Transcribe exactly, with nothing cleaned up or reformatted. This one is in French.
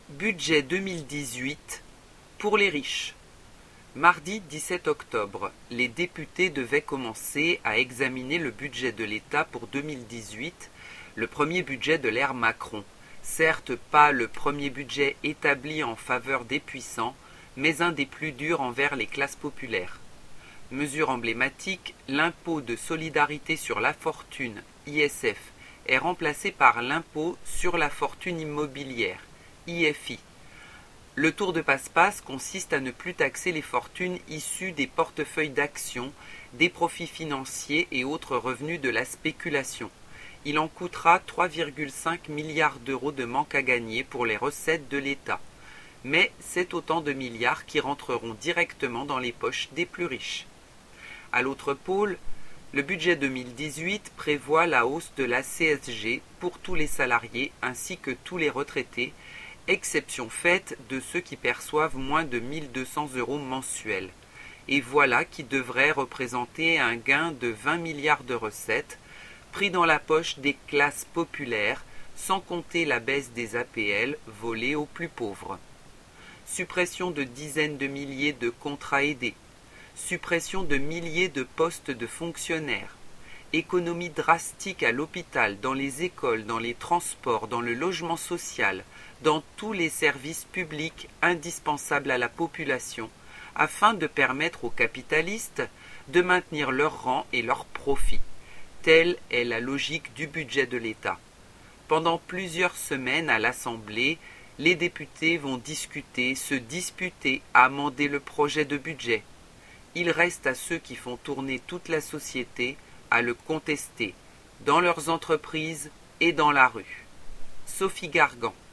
Budget deux mille dix-huit pour les riches. Mardi dix-sept octobre, les députés devaient commencer à examiner le budget de l'État pour deux mille dix-huit, le premier budget de l'ère Macron. Certes pas le premier budget établi en faveur des puissants, mais un des plus durs envers les classes populaires. Mesure emblématique, l'impôt de solidarité sur la fortune, I S F, est remplacé par l'impôt sur la fortune immobilière, I F I. Le tour de passe-passe consiste à ne plus taxer les fortunes issues des portefeuilles d'actions, des profits financiers et autres revenus de la spéculation. Il en coûtera trois virgule cinq milliards d'euros de manque à gagner pour les recettes de l'État. Mais c'est autant de milliards qui rentreront directement dans les poches des plus riches. À l'autre pôle, le budget deux mille dix-huit prévoit la hausse de la C S G pour tous les salariés ainsi que tous les retraités, exception faite de ceux qui perçoivent moins de mille deux cents euros mensuels. Et voilà qui devrait représenter un gain de vingt milliards de recettes, pris dans la poche des classes populaires, sans compter la baisse des A P L volées aux plus pauvres. Suppression de dizaines de milliers de contrats aidés, suppression de milliers de postes de fonctionnaires, économie drastique à l'hôpital, dans les écoles, dans les transports, dans le logement social, dans tous les services publics indispensables à la population, afin de permettre aux capitalistes de maintenir leur rang et leurs profits. Telle est la logique du budget de l'État. Pendant plusieurs semaines à l'Assemblée, les députés vont discuter, se disputer, amender le projet de budget. Il reste à ceux qui font tourner toute la société à le contester, dans leurs entreprises et dans la rue. Sophie Gargan.